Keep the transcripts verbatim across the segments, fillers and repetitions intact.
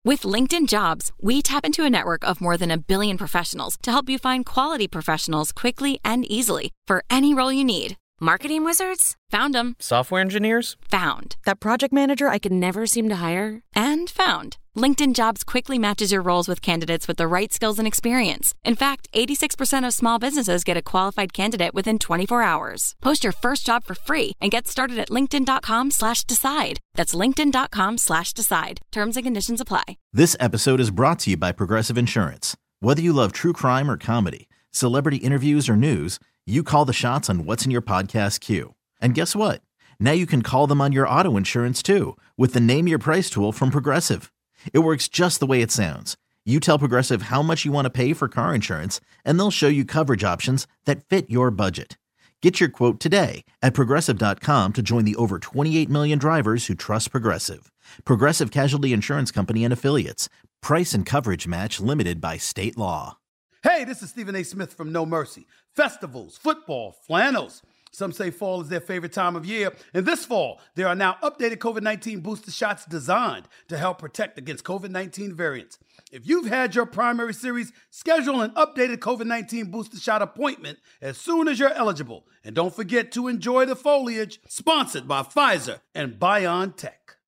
With LinkedIn Jobs, we tap into a network of more than a billion professionals to help you find quality professionals quickly and easily for any role you need. Marketing wizards? Found them. Software engineers? Found. That project manager I could never seem to hire? And found. LinkedIn Jobs quickly matches your roles with candidates with the right skills and experience. In fact, eighty-six percent of small businesses get a qualified candidate within twenty-four hours. Post your first job for free and get started at linkedin.com slash decide. That's linkedin.com slash decide. Terms and conditions apply. This episode is brought to you by Progressive Insurance. Whether you love true crime or comedy, celebrity interviews or news, you call the shots on what's in your podcast queue. And guess what? Now you can call them on your auto insurance too with the Name Your Price tool from Progressive. It works just the way it sounds. You tell Progressive how much you want to pay for car insurance, and they'll show you coverage options that fit your budget. Get your quote today at Progressive dot com to join the over twenty-eight million drivers who trust Progressive. Progressive Casualty Insurance Company and Affiliates. Price and coverage match limited by state law. Hey, this is Stephen A. Smith from No Mercy. Festivals, football, flannels. Some say fall is their favorite time of year. And this fall, there are now updated COVID nineteen booster shots designed to help protect against COVID nineteen variants. If you've had your primary series, schedule an updated COVID nineteen booster shot appointment as soon as you're eligible. And don't forget to enjoy the foliage. Sponsored by Pfizer and BioNTech.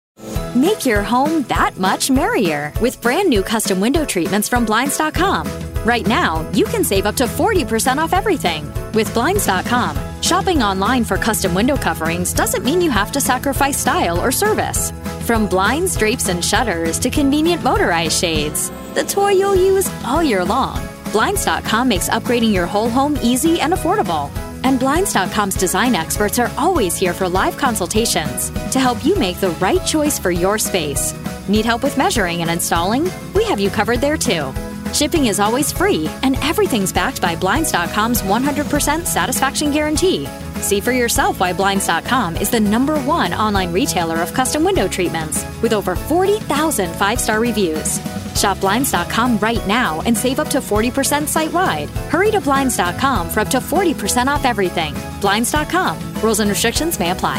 Make your home that much merrier with brand new custom window treatments from Blinds dot com. Right now, you can save up to forty percent off everything. With Blinds dot com, shopping online for custom window coverings doesn't mean you have to sacrifice style or service. From blinds, drapes, and shutters to convenient motorized shades, the toy you'll use all year long. Blinds dot com makes upgrading your whole home easy and affordable. And Blinds dot com's design experts are always here for live consultations to help you make the right choice for your space. Need help with measuring and installing? We have you covered there too. Shipping is always free, and everything's backed by Blinds dot com's one hundred percent satisfaction guarantee. See for yourself why Blinds dot com is the number one online retailer of custom window treatments with over forty thousand five-star reviews. Shop Blinds dot com right now and save up to forty percent site-wide. Hurry to Blinds dot com for up to forty percent off everything. Blinds dot com. Rules and restrictions may apply.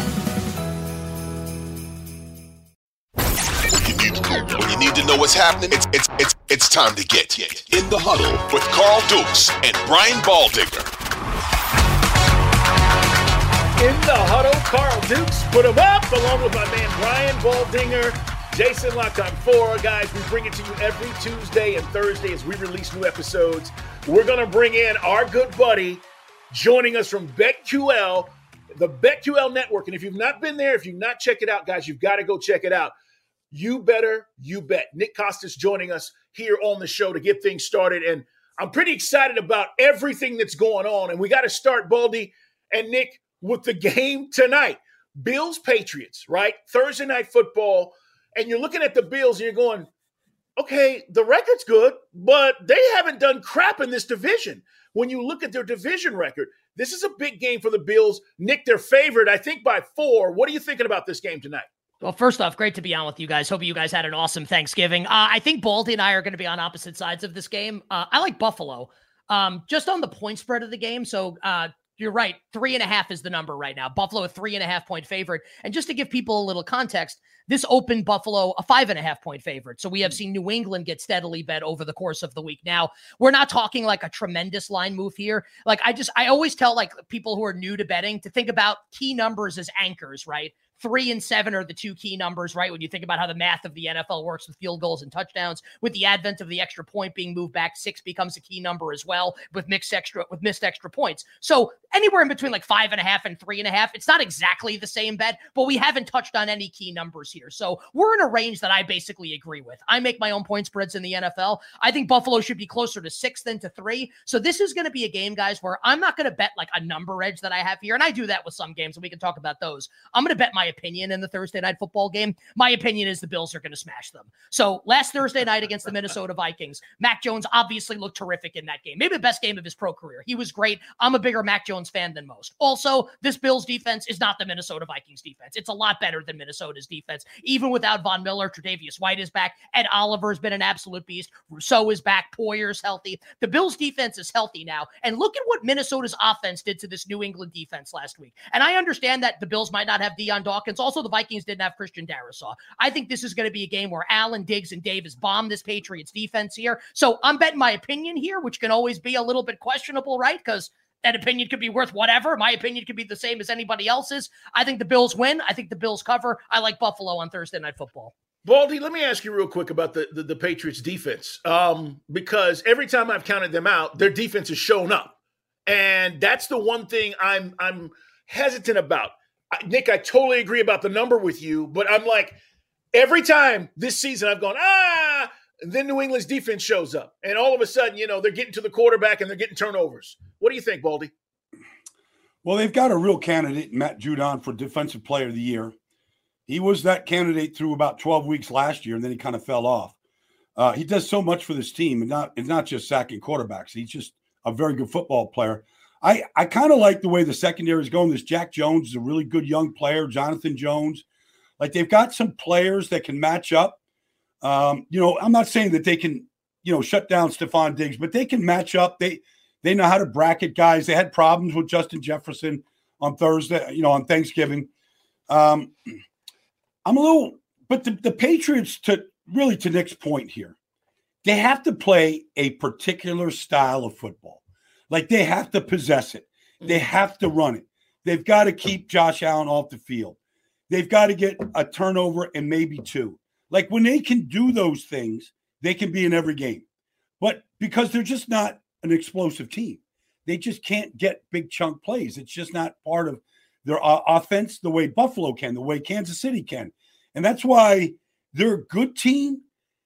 When you need to know what's happening, it's it's it's it's time to get in the huddle with Carl Dukes and Brian Baldinger. In the huddle, Carl Dukes put him up along with my man Brian Baldinger. Jason Locked on four. Guys, we bring it to you every Tuesday and Thursday as we release new episodes. We're going to bring in our good buddy joining us from BetQL, the BetQL network. And if you've not been there, if you've not checked it out, guys, you've got to go check it out. You better, you bet. Nick Costas joining us here on the show to get things started. And I'm pretty excited about everything that's going on. And we got to start, Baldy and Nick, with the game tonight. Bills-Patriots, right? Thursday night football. And you're looking at the Bills and you're going, okay, the record's good, but they haven't done crap in this division. When you look at their division record, this is a big game for the Bills. Nick, they're favored, I think, by four. What are you thinking about this game tonight? Well, first off, great to be on with you guys. Hope you guys had an awesome Thanksgiving. Uh, I think Baldy and I are going to be on opposite sides of this game. Uh, I like Buffalo. Um, just on the point spread of the game, so uh, you're right. Three and a half is the number right now. Buffalo, a three and a half point favorite. And just to give people a little context, this opened Buffalo a five and a half point favorite. So we have seen New England get steadily bet over the course of the week. Now, we're not talking like a tremendous line move here. Like I just, I always tell like people who are new to betting to think about key numbers as anchors, right? Three and seven are the two key numbers, right? When you think about how the math of the N F L works with field goals and touchdowns, with the advent of the extra point being moved back, six becomes a key number as well with mixed extra, with missed extra points. So anywhere in between like five and a half and three and a half, it's not exactly the same bet, but we haven't touched on any key numbers here. So we're in a range that I basically agree with. I make my own point spreads in the N F L. I think Buffalo should be closer to six than to three. So this is going to be a game, guys, where I'm not going to bet like a number edge that I have here. And I do that with some games and we can talk about those. I'm going to bet my opinion in the Thursday night football game. My opinion is the Bills are going to smash them. So last Thursday night against the Minnesota Vikings, Mac Jones obviously looked terrific in that game. Maybe the best game of his pro career. He was great. I'm a bigger Mac Jones fan than most. Also, this Bills defense is not the Minnesota Vikings defense. It's a lot better than Minnesota's defense. Even without Von Miller, Tre'Davious White is back. Ed Oliver has been an absolute beast. Rousseau is back. Poyer's healthy. The Bills defense is healthy now. And look at what Minnesota's offense did to this New England defense last week. And I understand that the Bills might not have Deion Dawkins Dawkins. Also, the Vikings didn't have Christian Darrisaw. I think this is going to be a game where Allen, Diggs, and Davis bomb this Patriots defense here. So I'm betting my opinion here, which can always be a little bit questionable, right? Because that opinion could be worth whatever. My opinion could be the same as anybody else's. I think the Bills win. I think the Bills cover. I like Buffalo on Thursday Night Football. Baldy, let me ask you real quick about the, the, the Patriots defense, um, because every time I've counted them out, their defense has shown up. And that's the one thing I'm I'm hesitant about. I, Nick, I totally agree about the number with you, but I'm like, every time this season I've gone, ah, and then New England's defense shows up. And all of a sudden, you know, they're getting to the quarterback and they're getting turnovers. What do you think, Baldy? Well, they've got a real candidate, Matt Judon, for Defensive Player of the Year. He was that candidate through about twelve weeks last year, and then he kind of fell off. Uh, he does so much for this team, and not it's not just sacking quarterbacks. He's just a very good football player. I, I kind of like the way the secondary is going. This Jack Jones is a really good young player, Jonathan Jones. Like, they've got some players that can match up. Um, you know, I'm not saying that they can, you know, shut down Stephon Diggs, but they can match up. They they know how to bracket guys. They had problems with Justin Jefferson on Thursday, you know, on Thanksgiving. Um, I'm a little, but the, the Patriots, to really to Nick's point here, they have to play a particular style of football. Like, they have to possess it. They have to run it. They've got to keep Josh Allen off the field. They've got to get a turnover and maybe two. Like, when they can do those things, they can be in every game. But because they're just not an explosive team, they just can't get big chunk plays. It's just not part of their uh, offense the way Buffalo can, the way Kansas City can. And that's why they're a good team,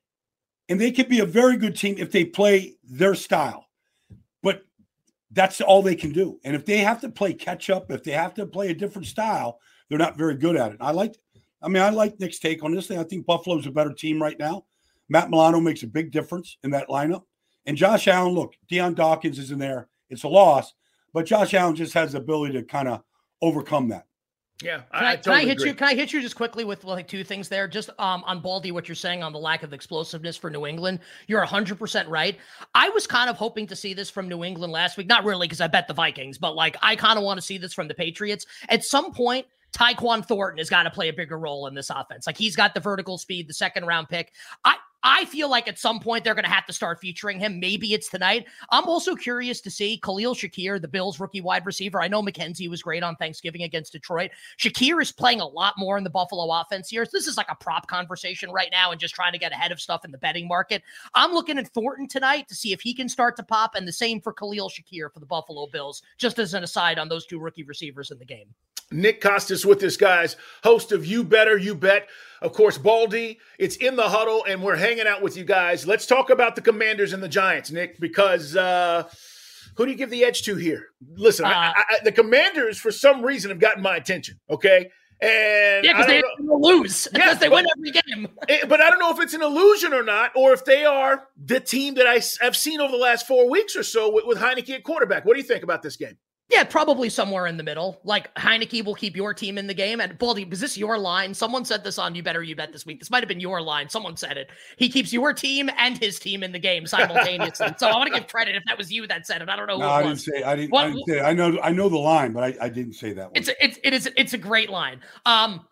and they could be a very good team if they play their style. But that's all they can do. And if they have to play catch up, if they have to play a different style, they're not very good at it. I like, I mean, I like Nick's take on this thing. I think Buffalo's a better team right now. Matt Milano makes a big difference in that lineup. And Josh Allen, look, Deion Dawkins is in there. It's a loss, but Josh Allen just has the ability to kind of overcome that. Yeah, can I, I, I totally can I hit agree. you? Can I hit you just quickly with like two things there? Just um, on Baldy, what you're saying on the lack of explosiveness for New England. You're one hundred percent right. I was kind of hoping to see this from New England last week. Not really, because I bet the Vikings, but like I kind of want to see this from the Patriots. At some point, Tyquan Thornton has got to play a bigger role in this offense. Like, he's got the vertical speed, the second round pick. I I feel like at some point they're going to have to start featuring him. Maybe it's tonight. I'm also curious to see Khalil Shakir, the Bills rookie wide receiver. I know McKenzie was great on Thanksgiving against Detroit. Shakir is playing a lot more in the Buffalo offense here. So this is like a prop conversation right now and just trying to get ahead of stuff in the betting market. I'm looking at Thornton tonight to see if he can start to pop, and the same for Khalil Shakir for the Buffalo Bills, just as an aside on those two rookie receivers in the game. Nick Costas with us, guys, host of You Better, You Bet. Of course, Baldy, it's In the Huddle, and we're hanging out with you guys. Let's talk about the Commanders and the Giants, Nick, because uh, who do you give the edge to here? Listen, uh, I, I, the Commanders, for some reason, have gotten my attention, okay? And yeah, because they lose. Because yeah, they but, win every game. it, but I don't know if it's an illusion or not, or if they are the team that I have seen over the last four weeks or so with, with Heineke at quarterback. What do you think about this game? Yeah, probably somewhere in the middle. Like, Heineke will keep your team in the game. And Baldy, was this your line? Someone said this on You Better You Bet this week. This might have been your line. Someone said it. He keeps your team and his team in the game simultaneously. So I want to give credit if that was you that said it. I don't know who no, it I was. didn't say. I didn't. What, I didn't say. I know. I know the line, but I, I didn't say that one. It's a, it's it is it's a great line. Um.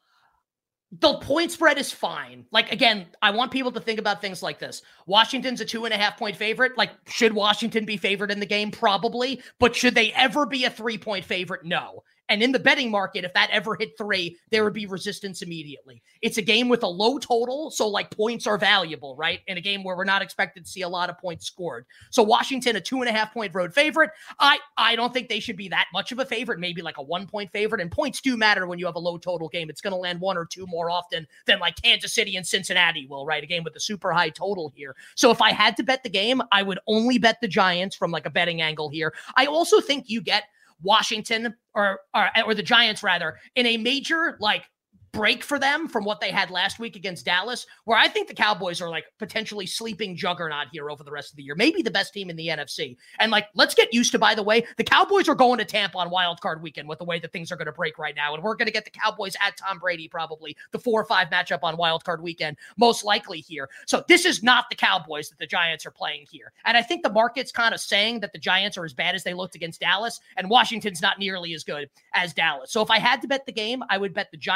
The point spread is fine. Like, again, I want people to think about things like this. Washington's a two and a half point favorite. Like, should Washington be favored in the game? Probably. But should they ever be a three point favorite? No. And in the betting market, if that ever hit three, there would be resistance immediately. It's a game with a low total, so like points are valuable, right? In a game where we're not expected to see a lot of points scored. So Washington, a two and a half point road favorite. I, I don't think they should be that much of a favorite, maybe like a one point favorite. And points do matter when you have a low total game. It's going to land one or two more often than like Kansas City and Cincinnati will, right? A game with a super high total here. So if I had to bet the game, I would only bet the Giants from like a betting angle here. I also think you get Washington or, or or the Giants rather in a major like break for them from what they had last week against Dallas, where I think the Cowboys are like potentially sleeping juggernaut here over the rest of the year, maybe the best team in the N F C. And like, let's get used to, by the way, the Cowboys are going to Tampa on wild card weekend with the way that things are going to break right now. And we're going to get the Cowboys at Tom Brady, probably the four or five matchup on wild card weekend, most likely here. So this is not the Cowboys that the Giants are playing here. And I think the market's kind of saying that the Giants are as bad as they looked against Dallas, and Washington's not nearly as good as Dallas. So if I had to bet the game, I would bet the Giants.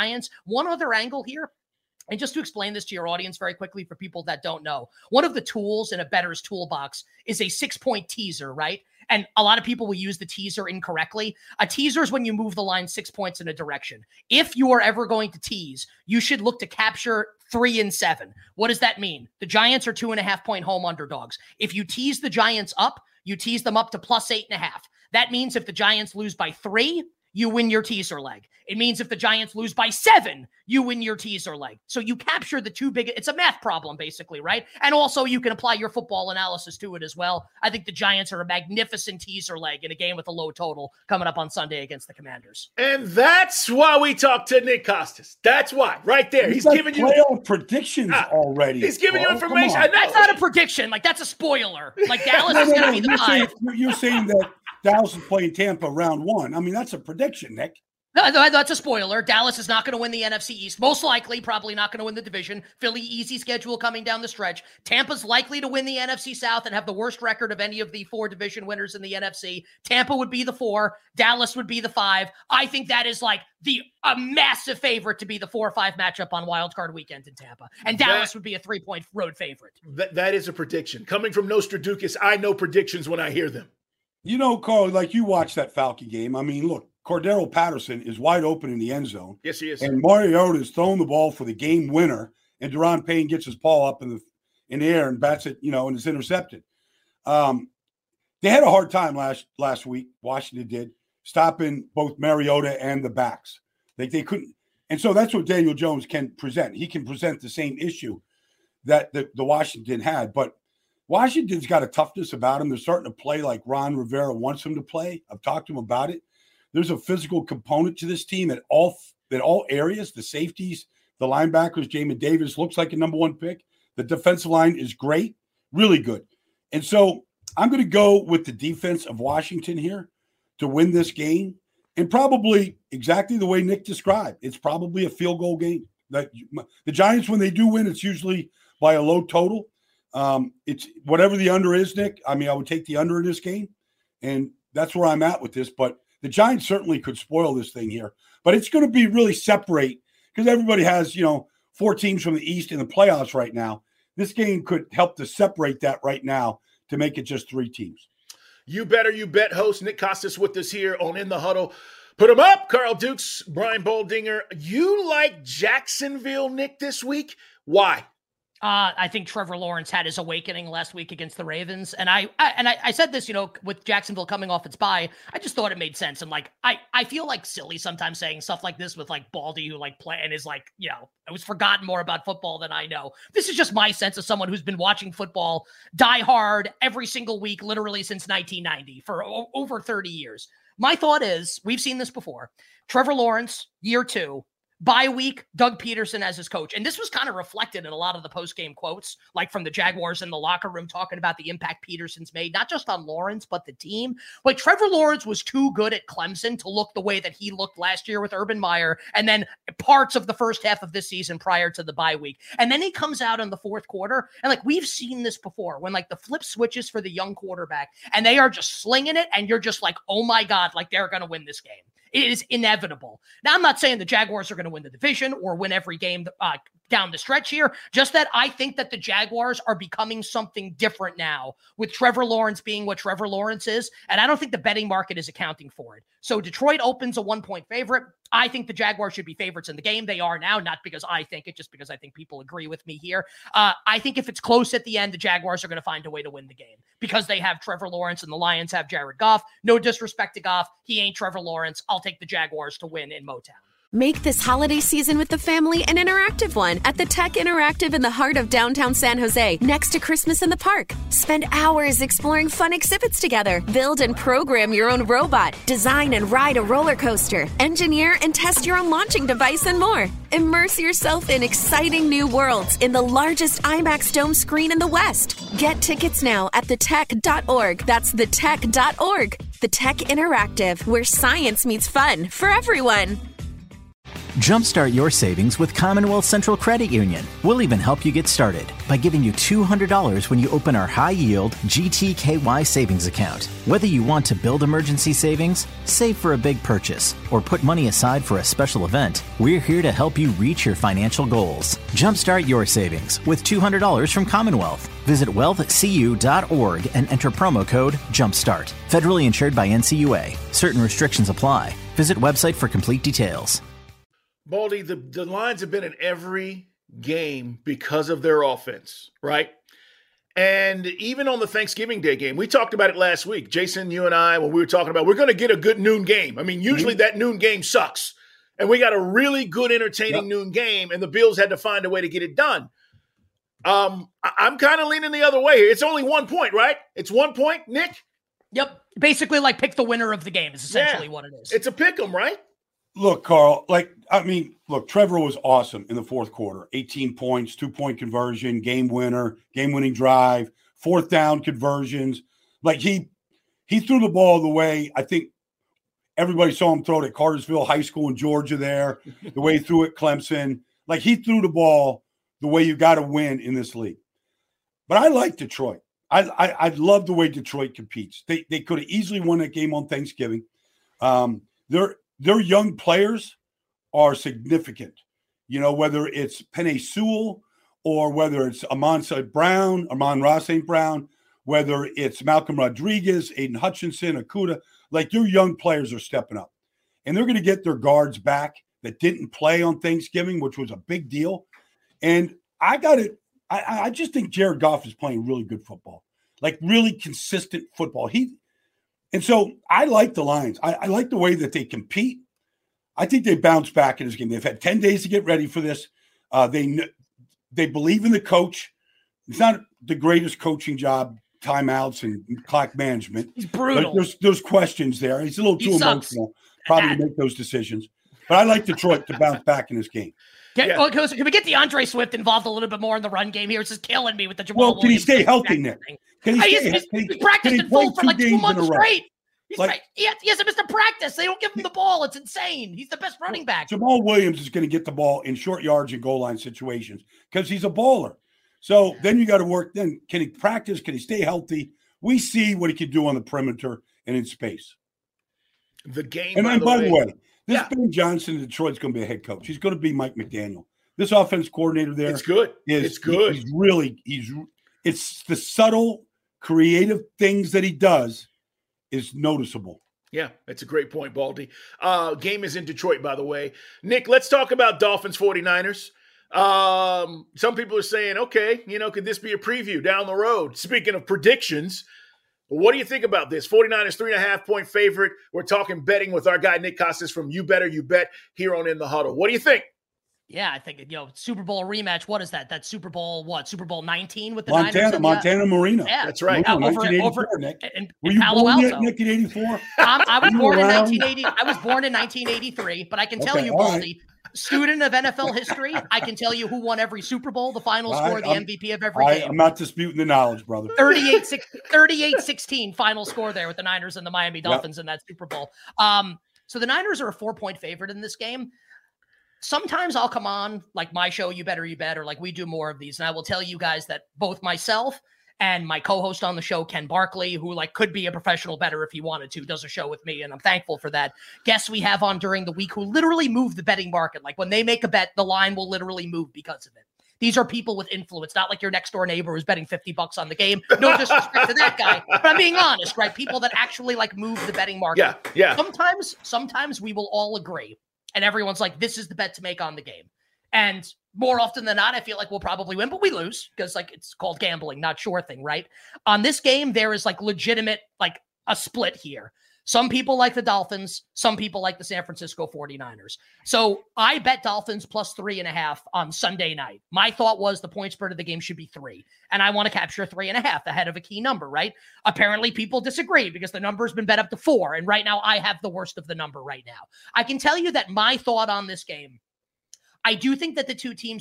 One other angle here, and just to explain this to your audience very quickly for people that don't know, one of the tools in a bettor's toolbox is a six-point teaser, right? And a lot of people will use the teaser incorrectly. A teaser is when you move the line six points in a direction. If you are ever going to tease, you should look to capture three and seven. What does that mean? The Giants are two and a half point home underdogs. If you tease the Giants up, you tease them up to plus eight and a half. That means if the Giants lose by three, you win your teaser leg. It means if the Giants lose by seven, you win your teaser leg. So you capture the two big, it's a math problem basically, right? And also you can apply your football analysis to it as well. I think the Giants are a magnificent teaser leg in a game with a low total coming up on Sunday against the Commanders. And that's why we talked to Nick Kostos. That's why, right there. He's, he's giving you playoff predictions ah, already. He's giving bro. you information. And that's not a prediction. Like that's a spoiler. Like Dallas no, no, is going to no, be the you're five. Saying, you're saying that Dallas is playing Tampa round one. I mean, that's a prediction, Nick. No, that's a spoiler. Dallas is not going to win the N F C East. Most likely, probably not going to win the division. Philly, easy schedule coming down the stretch. Tampa's likely to win the N F C South and have the worst record of any of the four division winners in the N F C. Tampa would be the four. Dallas would be the five. I think that is like the a massive favorite to be the four or five matchup on Wild Card Weekend in Tampa. And Dallas that, would be a three-point road favorite. That, that is a prediction. Coming from Nostradamus, I know predictions when I hear them. You know, Carl, like you watched that Falcon game. I mean, look, Cordero Patterson is wide open in the end zone. Yes, he is. And Mariota is throwing the ball for the game winner, and Deron Payne gets his paw up in the in the air and bats it, you know, and it's intercepted. Um, they had a hard time last last week. Washington did, stopping both Mariota and the backs. Like they couldn't, and so that's what Daniel Jones can present. He can present the same issue that the, the Washington had, but Washington's got a toughness about him. They're starting to play like Ron Rivera wants them to play. I've talked to him about it. There's a physical component to this team at all at all areas. The safeties, the linebackers, Jamin Davis looks like a number one pick. The defensive line is great, really good. And so I'm going to go with the defense of Washington here to win this game, and probably exactly the way Nick described. It's probably a field goal game. That the Giants, when they do win, it's usually by a low total. Um, it's whatever the under is, Nick. I mean, I would take the under in this game, and that's where I'm at with this. But the Giants certainly could spoil this thing here. But it's going to be really separate because everybody has, you know, four teams from the East in the playoffs right now. This game could help to separate that right now to make it just three teams. You better, you bet. Host Nick Kostos with us here on In the Huddle. Put him up, Carl Dukes, Brian Baldinger. You like Jacksonville, Nick, this week? Why? Uh, I think Trevor Lawrence had his awakening last week against the Ravens. And I, I and I, I said this, you know, with Jacksonville coming off its bye, I just thought it made sense. And like, I, I feel like silly sometimes saying stuff like this with like Baldy, who like play and is like, you know, I was forgotten more about football than I know. This is just my sense of someone who's been watching football die hard every single week, literally since nineteen ninety for o- over thirty years. My thought is, we've seen this before. Trevor Lawrence, year two. Bye week, Doug Peterson as his coach. And this was kind of reflected in a lot of the post-game quotes, like from the Jaguars in the locker room talking about the impact Peterson's made, not just on Lawrence, but the team. Like Trevor Lawrence was too good at Clemson to look the way that he looked last year with Urban Meyer and then parts of the first half of this season prior to the bye week. And then he comes out in the fourth quarter. And like we've seen this before when like the flip switches for the young quarterback and they are just slinging it. And you're just like, oh my God, like they're going to win this game. It is inevitable. Now, I'm not saying the Jaguars are going to win the division or win every game uh, down the stretch here, just that I think that the Jaguars are becoming something different now with Trevor Lawrence being what Trevor Lawrence is, and I don't think the betting market is accounting for it. So Detroit opens a one-point favorite. I think the Jaguars should be favorites in the game. They are now, not because I think it, just because I think people agree with me here. Uh, I think if it's close at the end, the Jaguars are going to find a way to win the game because they have Trevor Lawrence and the Lions have Jared Goff. No disrespect to Goff. He ain't Trevor Lawrence. I'll take the Jaguars to win in Motown. Make this holiday season with the family an interactive one at the Tech Interactive in the heart of downtown San Jose, next to Christmas in the Park. Spend hours exploring fun exhibits together. Build and program your own robot. Design and ride a roller coaster. Engineer and test your own launching device and more. Immerse yourself in exciting new worlds in the largest IMAX dome screen in the West. Get tickets now at the tech dot org. That's the tech dot org. The Tech Interactive, where science meets fun for everyone. Jumpstart your savings with Commonwealth Central Credit Union. We'll even help you get started by giving you two hundred dollars when you open our high-yield G T K Y savings account. Whether you want to build emergency savings, save for a big purchase, or put money aside for a special event, we're here to help you reach your financial goals. Jumpstart your savings with two hundred dollars from Commonwealth. Visit wealth c u dot org and enter promo code JUMPSTART. Federally insured by N C U A. Certain restrictions apply. Visit website for complete details. Baldy, the, the Lions have been in every game because of their offense, right? And even on the Thanksgiving Day game, we talked about it last week. Jason, you and I, when we were talking about, we're going to get a good noon game. I mean, usually mm-hmm. that noon game sucks. And we got a really good, entertaining yep. noon game, and the Bills had to find a way to get it done. Um, I- I'm kind of leaning the other way here. It's only one point, right? It's one point, Nick? Yep. Basically, like, pick the winner of the game is essentially yeah. what it is. It's a pick 'em, right? Look, Carl, like, I mean, look, Trevor was awesome in the fourth quarter. eighteen points, two-point conversion, game winner, game-winning drive, fourth down conversions. Like, he he threw the ball the way I think everybody saw him throw it at Cartersville High School in Georgia there, the way he threw it Clemson. Like, he threw the ball the way you got to win in this league. But I like Detroit. I, I, I love the way Detroit competes. They they could have easily won that game on Thanksgiving. Um, they're Their young players are significant, you know, whether it's Penei Sewell or whether it's Amon Saint Brown, Amon-Ra Saint Brown, whether it's Malcolm Rodriguez, Aiden Hutchinson, Okudah, like your young players are stepping up. And they're going to get their guards back that didn't play on Thanksgiving, which was a big deal. And I got it. I, I just think Jared Goff is playing really good football, like really consistent football. He And so I like the Lions. I, I like the way that they compete. I think they bounce back in this game. They've had ten days to get ready for this. Uh, they they believe in the coach. It's not the greatest coaching job, timeouts and clock management. He's brutal. But there's, there's questions there. He's a little too emotional probably to make those decisions. But I like Detroit to bounce back in this game. Can, yeah. well, can we get DeAndre Swift involved a little bit more in the run game here? It's just killing me with the Jamal Well, can Williams he stay healthy, Nick? Can he I, stay he's, he's, he's practiced in full for like two months straight. He's like, right. he, has, he hasn't missed a practice. They don't give him the ball. It's insane. He's the best running back. Jamal Williams is going to get the ball in short yards and goal line situations because he's a baller. So then you got to work. Then can he practice? Can he stay healthy? We see what he can do on the perimeter and in space. The game. And by, then, the, by way, the way, this yeah. Ben Johnson in Detroit's going to be a head coach. He's going to be Mike McDaniel. This offense coordinator there. It's good. Is, it's good. He's really. He's. It's the subtle, creative things that he does is noticeable. Yeah, that's a great point, Baldy. Uh, game is in Detroit, by the way. Nick, let's talk about Dolphins 49ers. Um, some people are saying, okay, you know, could this be a preview down the road? Speaking of predictions, what do you think about this? 49ers, three and a half point favorite. We're talking betting with our guy, Nick Costas from You Better You Bet here on In the Huddle. What do you think? Yeah, I think, you know, Super Bowl rematch. What is that? That's Super Bowl, what? Super Bowl nineteen with the Montana, Niners? And Montana Marino. Yeah, that's right. No, over, over Nick. in, Were in you Palo born Alto. yet, Nick, in eighty-four? Um, I was you born in around? nineteen eighty. I was born in nineteen eighty-three, but I can tell Okay, you, all Baldy, right. student of N F L history, I can tell you who won every Super Bowl, the final I, score, the I'm, M V P of every I, game. I'm not disputing the knowledge, brother. thirty-eight sixteen final score there with the Niners and the Miami Dolphins yep. in that Super Bowl. Um, so the Niners are a four-point favorite in this game. Sometimes I'll come on like my show, You Better You Bet, or like we do more of these. And I will tell you guys that both myself and my co-host on the show, Ken Barkley, who like could be a professional bettor if he wanted to, does a show with me. And I'm thankful for that. Guests we have on during the week who literally move the betting market. Like when they make a bet, the line will literally move because of it. These are people with influence, not like your next door neighbor who's betting fifty bucks on the game. No disrespect to that guy, but I'm being honest, right? People that actually like move the betting market. Yeah, yeah. Sometimes, sometimes we will all agree. And everyone's like, this is the bet to make on the game. And more often than not, I feel like we'll probably win, but we lose because like it's called gambling, not sure thing, right? On this game, there is like legitimate, like a split here. Some people like the Dolphins. Some people like the San Francisco 49ers. So I bet Dolphins plus three and a half on Sunday night. My thought was the point spread of the game should be three. And I want to capture three and a half ahead of a key number, right? Apparently people disagree because the number's been bet up to four. And right now I have the worst of the number right now. I can tell you that my thought on this game, I do think that the two teams are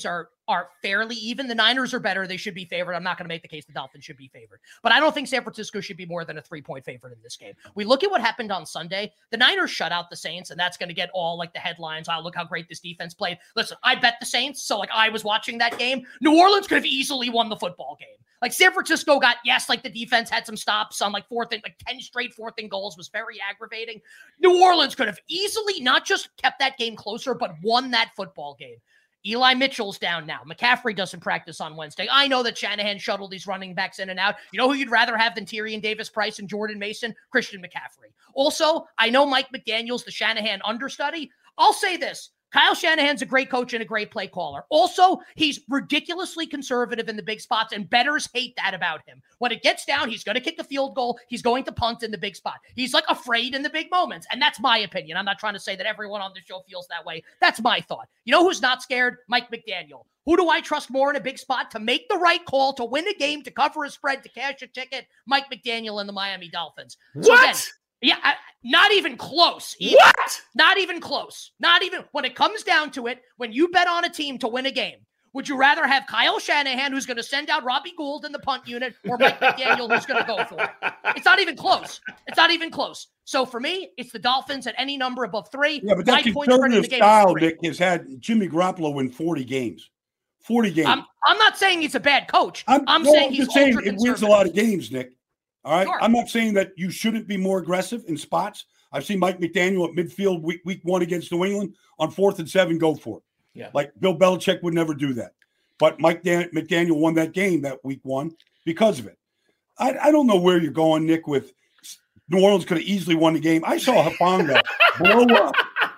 are fairly even. The Niners are better. They should be favored. I'm not going to make the case the Dolphins should be favored. But I don't think San Francisco should be more than a three-point favorite in this game. We look at what happened on Sunday. The Niners shut out the Saints, and that's going to get all like the headlines. Oh, look how great this defense played. Listen, I bet the Saints, so like I was watching that game. New Orleans could have easily won the football game. Like San Francisco got, yes, like the defense had some stops on like fourth and like ten straight fourth and goals was very aggravating. New Orleans could have easily not just kept that game closer, but won that football game. Eli Mitchell's down now. McCaffrey doesn't practice on Wednesday. I know that Shanahan shuttled these running backs in and out. You know who you'd rather have than Tyrion Davis-Price and Jordan Mason? Christian McCaffrey. Also, I know Mike McDaniel's the Shanahan understudy. I'll say this. Kyle Shanahan's a great coach and a great play caller. Also, he's ridiculously conservative in the big spots, and bettors hate that about him. When it gets down, he's going to kick the field goal. He's going to punt in the big spot. He's like afraid in the big moments, and that's my opinion. I'm not trying to say that everyone on the show feels that way. That's my thought. You know who's not scared? Mike McDaniel. Who do I trust more in a big spot to make the right call, to win a game, to cover a spread, to cash a ticket? Mike McDaniel and the Miami Dolphins. What? So again, yeah, I, not even close. Even. What? Not even close. Not even when it comes down to it, when you bet on a team to win a game, would you rather have Kyle Shanahan, who's going to send out Robbie Gould in the punt unit, or Mike McDaniel, who's going to go for it? It's not even close. It's not even close. So for me, it's the Dolphins at any number above three. Yeah, but that My point spread in conservative the game style, is Nick, has had Jimmy Garoppolo win forty games. forty games. I'm, I'm not saying he's a bad coach. I'm, I'm no, saying I'm he's just saying ultra it wins a conservative. lot of games, Nick. All right. Sure. I'm not saying that you shouldn't be more aggressive in spots. I've seen Mike McDaniel at midfield week, week one against New England on fourth and seven, go for it. Yeah. Like Bill Belichick would never do that. But Mike Dan- McDaniel won that game that week one because of it. I, I don't know where you're going, Nick, with New Orleans could have easily won the game. I saw Hufanga blow up.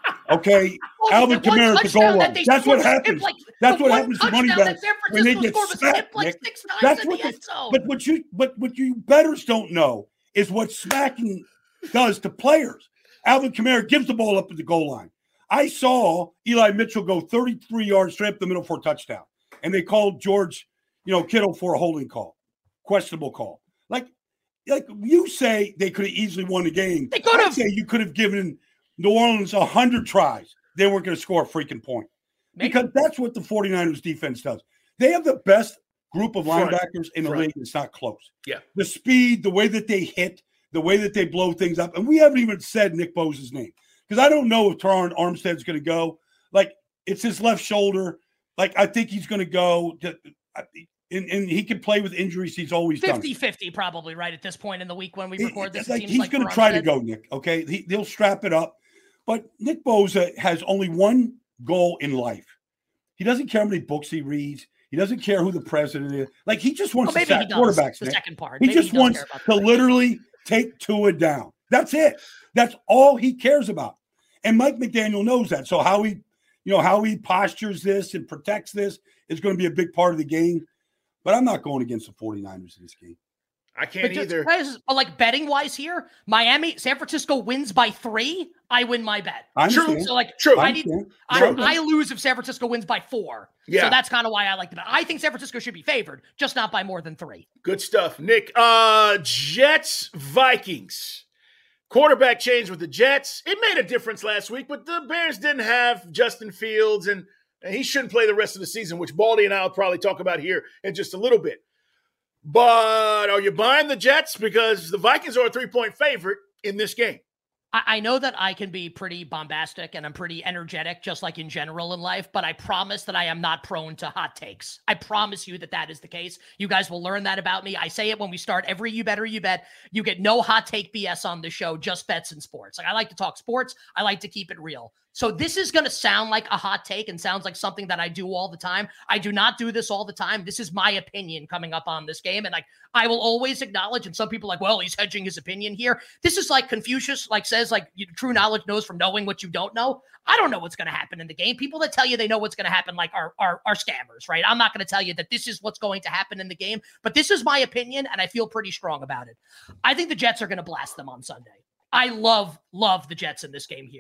Okay. Well, Alvin the one Kamara to touchdown goal that line. they That's scored what was happens. like- That's the what one happens to money touchdown backs that San when they Francisco get scored was smacked, tipped like Nick. six times That's in what the the, end zone. but what you but what you bettors don't know is what smacking does to players. Alvin Kamara gives the ball up at the goal line. I saw Eli Mitchell go thirty-three yards straight up the middle for a touchdown, and they called George, you know, Kittle for a holding call, questionable call. Like, like you say, they could have easily won the game. They could have. I'd say you could have given New Orleans a hundred tries. They weren't going to score a freaking point. Maybe. Because that's what the 49ers defense does. They have the best group of Front. linebackers in the Front. league. It's not close. Yeah. The speed, the way that they hit, the way that they blow things up. And we haven't even said Nick Bosa's name because I don't know if Teron Armstead's going to go. Like, it's his left shoulder. Like, I think he's going to go. To, and, and he can play with injuries. He's always done. fifty-fifty probably right at this point in the week when we He- record this. It like, seems he's like going to for try to Armstead. go, Nick. Okay. He, he'll strap it up. But Nick Bosa has only one goal in life. He doesn't care how many books he reads. He doesn't care who the president is. Like, he just wants Oh, to maybe he sack does. quarterbacks. The Nick. second part. He Maybe just he does wants care about to that. literally take Tua down. That's it. That's all he cares about. And Mike McDaniel knows that. So how he, you know, how he postures this and protects this is going to be a big part of the game. But I'm not going against the 49ers in this game. I can't But just- either. guys, but like betting wise here, Miami, San Francisco wins by three. I win my bet. I True. understand. So like, True. I I need, understand. I, True. I lose if San Francisco wins by four. Yeah. So that's kind of why I like the bet. I think San Francisco should be favored, just not by more than three. Good stuff. Nick, uh, Jets, Vikings. Quarterback change with the Jets. It made a difference last week, but the Bears didn't have Justin Fields, and he shouldn't play the rest of the season, which Baldy and I will probably talk about here in just a little bit. But are you buying the Jets? Because the Vikings are a three-point favorite in this game. I, I know that I can be pretty bombastic and I'm pretty energetic, just like in general in life, but I promise that I am not prone to hot takes. I promise you that that is the case. You guys will learn that about me. I say it when we start every You Bet or You Bet. You get no hot take B S on the show, just bets and sports. Like, I like to talk sports. I like to keep it real. So this is going to sound like a hot take and sounds like something that I do all the time. I do not do this all the time. This is my opinion coming up on this game. And like, I will always acknowledge, and some people are like, well, he's hedging his opinion here. This is like Confucius, like says, like, you, true knowledge knows from knowing what you don't know. I don't know what's going to happen in the game. People that tell you they know what's going to happen, like, are, are, are scammers, right? I'm not going to tell you that this is what's going to happen in the game, but this is my opinion, and I feel pretty strong about it. I think the Jets are going to blast them on Sunday. I love, love the Jets in this game here.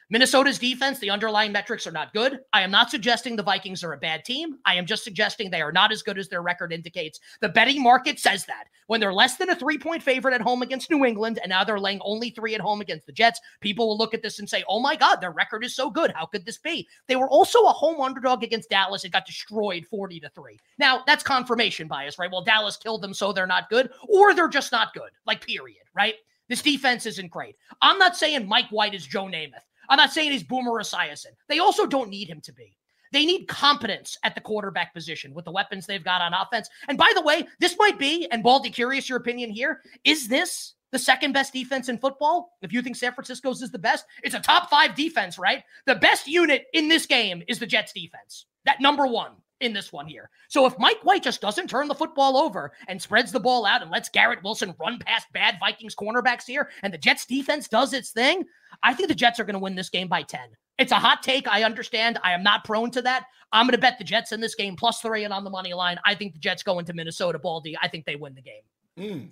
Minnesota's defense, the underlying metrics are not good. I am not suggesting the Vikings are a bad team. I am just suggesting they are not as good as their record indicates. The betting market says that. When they're less than a three-point favorite at home against New England, and now they're laying only three at home against the Jets, people will look at this and say, oh my God, their record is so good. How could this be? They were also a home underdog against Dallas and got destroyed forty to three. Now, that's confirmation bias, right? Well, Dallas killed them, so they're not good, or they're just not good, like period, right? This defense isn't great. I'm not saying Mike White is Joe Namath. I'm not saying he's Boomer Esiason. They also don't need him to be. They need competence at the quarterback position with the weapons they've got on offense. And by the way, this might be, and Baldy, curious your opinion here, is this the second best defense in football? If you think San Francisco's is the best, it's a top five defense, right? The best unit in this game is the Jets defense. That number one in this one here. So if Mike White just doesn't turn the football over and spreads the ball out and lets Garrett Wilson run past bad Vikings cornerbacks here, and the Jets defense does its thing, I think the Jets are going to win this game by ten. It's a hot take. I understand. I am not prone to that. I'm going to bet the Jets in this game plus three and on the money line. I think the Jets go into Minnesota, Baldy. I think they win the game. Mm.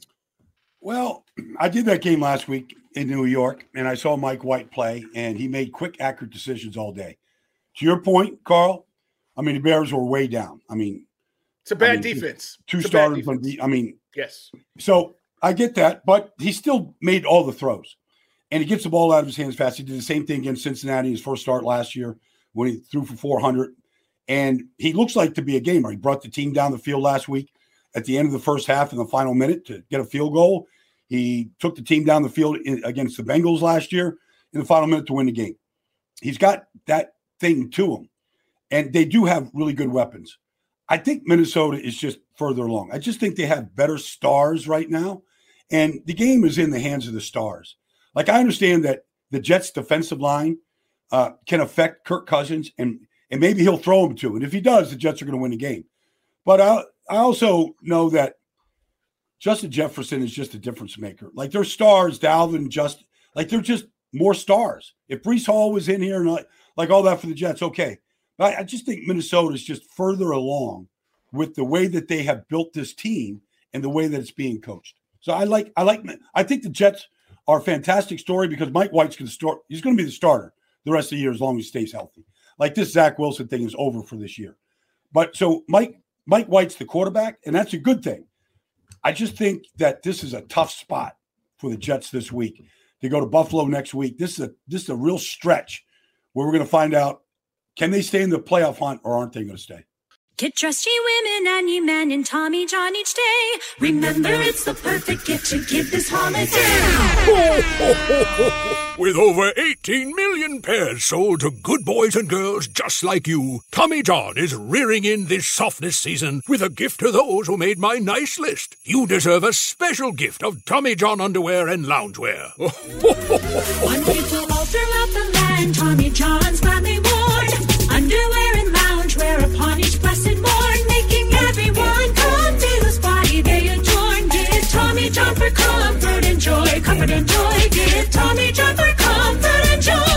Well, I did that game last week in New York, and I saw Mike White play, and he made quick, accurate decisions all day. To your point, Carl, I mean, the Bears were way down. I mean, it's a bad I mean, defense. Two it's starters. I mean, yes. So I get that, but he still made all the throws. And he gets the ball out of his hands fast. He did the same thing against Cincinnati, his first start last year when he threw for four hundred. And he looks like to be a gamer. He brought the team down the field last week at the end of the first half in the final minute to get a field goal. He took the team down the field in, against the Bengals last year in the final minute to win the game. He's got that thing to him. And they do have really good weapons. I think Minnesota is just further along. I just think they have better stars right now. And the game is in the hands of the stars. Like, I understand that the Jets' defensive line uh, can affect Kirk Cousins, and, and maybe he'll throw him to. And if he does, the Jets are going to win the game. But I, I also know that Justin Jefferson is just a difference maker. Like, their stars, Dalvin, just like they're just more stars. If Breece Hall was in here and like, like all that for the Jets, okay. But I, I just think Minnesota is just further along with the way that they have built this team and the way that it's being coached. So I like, I like, I think the Jets are a fantastic story because Mike White's going to start. He's going to be the starter the rest of the year as long as he stays healthy. Like, this Zach Wilson thing is over for this year. But so Mike, Mike White's the quarterback, and that's a good thing. I just think that this is a tough spot for the Jets this week. They go to Buffalo next week. This is a this is a real stretch where we're going to find out, can they stay in the playoff hunt or aren't they going to stay? Get dressed, ye women and ye men, in Tommy John each day. Remember, it's the perfect gift to give this holiday. Ho, ho, ho, ho, ho. With over eighteen million pairs sold to good boys and girls just like you, Tommy John is rearing in this softness season with a gift to those who made my nice list. You deserve a special gift of Tommy John underwear and loungewear. One people all throughout the land, Tommy John's gladly worn. Underwear and loungewear upon each blessed morn, making everyone come feel his body they adorn. Give Tommy John for comfort and joy, comfort and joy. Give Tommy John for comfort and joy.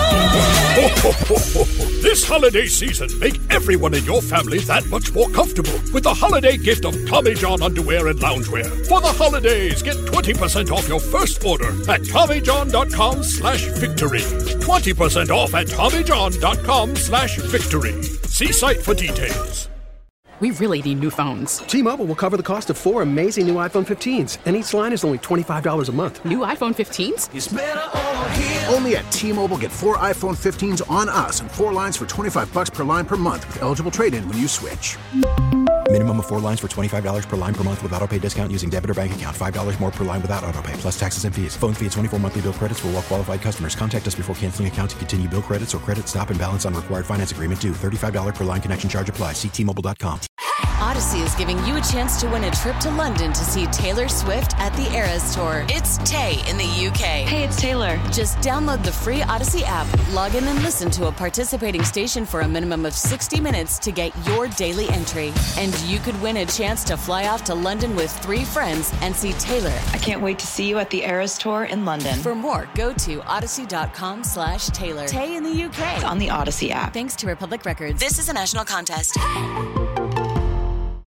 This holiday season, make everyone in your family that much more comfortable with the holiday gift of Tommy John underwear and loungewear. For the holidays, get twenty percent off your first order at TommyJohn.com slash victory. twenty percent off at TommyJohn.com slash victory. See site for details. We really need new phones. T-Mobile will cover the cost of four amazing new iPhone fifteens, and each line is only twenty-five dollars a month. New iPhone fifteens? It's better over here. Only at T-Mobile, get four iPhone fifteens on us and four lines for twenty-five dollars per line per month with eligible trade-in when you switch. Minimum of four lines for twenty-five dollars per line per month with autopay discount using debit or bank account. five dollars more per line without autopay, plus taxes and fees. Phone fee at twenty-four monthly bill credits for well-qualified customers. Contact us before canceling account to continue bill credits or credit stop and balance on required finance agreement due. thirty-five dollars per line connection charge applies. See T Mobile dot com. Odyssey is giving you a chance to win a trip to London to see Taylor Swift at the Eras Tour. It's Tay in the U K. Hey, it's Taylor. Just download the free Odyssey app, log in and listen to a participating station for a minimum of sixty minutes to get your daily entry. And you could win a chance to fly off to London with three friends and see Taylor. I can't wait to see you at the Eras Tour in London. For more, go to odyssey.com slash Taylor. Tay in the U K. It's on the Odyssey app. Thanks to Republic Records. This is a national contest.